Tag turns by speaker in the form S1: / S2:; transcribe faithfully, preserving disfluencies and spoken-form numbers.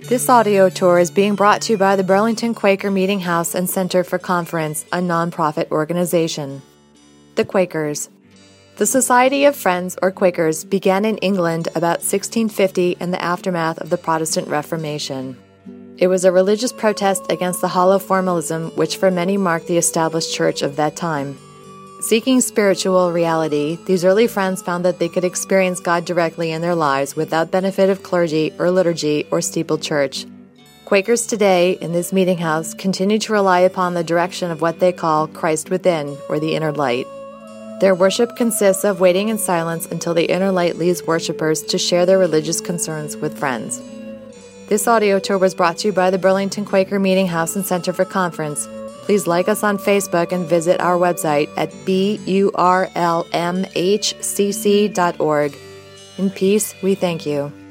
S1: This audio tour is being brought to you by the Burlington Quaker Meeting House and Center for Conference, a nonprofit organization. The Quakers. The Society of Friends, or Quakers, began in England about sixteen fifty in the aftermath of the Protestant Reformation. It was a religious protest against the hollow formalism which for many marked the established church of that time. Seeking spiritual reality, these early friends found that they could experience God directly in their lives without benefit of clergy or liturgy or steepled church. Quakers today, in this meeting house, continue to rely upon the direction of what they call Christ within, or the inner light. Their worship consists of waiting in silence until the inner light leads worshipers to share their religious concerns with friends. This audio tour was brought to you by the Burlington Quaker Meeting House and Center for Conference. Please like us on Facebook and visit our website at burlmhcc dot org. In peace, we thank you.